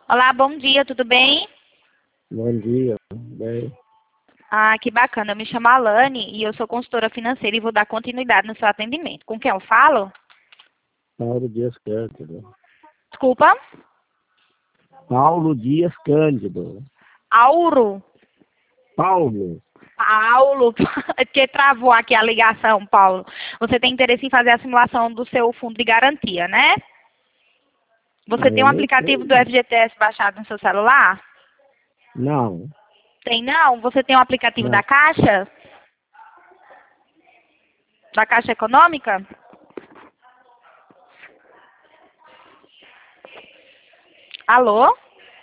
Olá, bom dia, tudo bem? Bom dia. Bem, Ah, que bacana. Eu me chamo Alane e eu sou consultora financeira e vou dar continuidade no seu atendimento. Com quem eu falo? Paulo Dias Cândido. Desculpa. Paulo Dias Cândido. Auro. Paulo. Paulo, que travou aqui a ligação, Paulo. Você tem interesse em fazer a simulação do seu fundo de garantia, né? Você tem Eu um nem aplicativo do sei. FGTS baixado no seu celular? Não, Tem não? Você tem um aplicativo da não. Caixa? Da Caixa Econômica? Alô?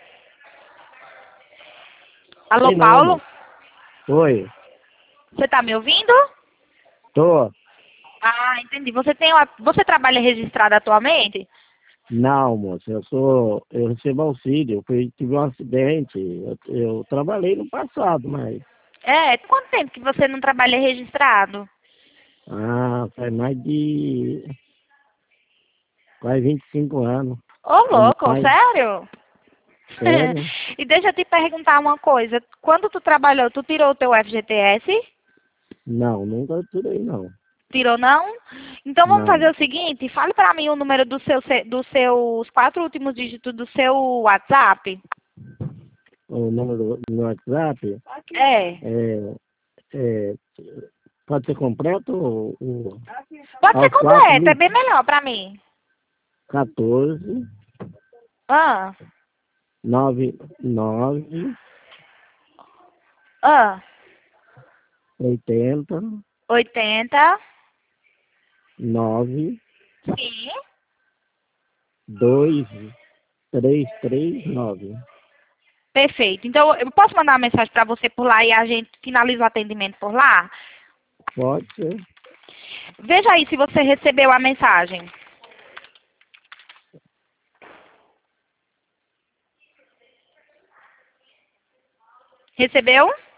Alô, Sei não, Paulo? moço. Oi. Você está me ouvindo? Tô. Ah, entendi. Você trabalha registrado atualmente? Não, moço. Eu recebo auxílio. Tive um acidente. Eu trabalhei no passado, mas É, quanto tempo que você não trabalha registrado? faz mais de quase 25 anos. Ô, Ou louco, mais. sério? Sério? E deixa eu te perguntar uma coisa. Quando tu trabalhou, tu tirou o teu FGTS? Não, nunca tirei, não. Tirou não? Então vamos fazer Não. o seguinte, fale para mim o número dos seus 4 últimos dígitos do seu WhatsApp. O número no WhatsApp É. é, é pode ser completo Pode ser aos quatro, completo, é bem melhor para mim. 14, Ah, 99, ah. 80, 80. 9, Sim. 2, 3, 3, 9. Perfeito. Então, eu posso mandar uma mensagem para você por lá e a gente finaliza o atendimento por lá? Pode ser. Veja aí se você recebeu a mensagem. Recebeu?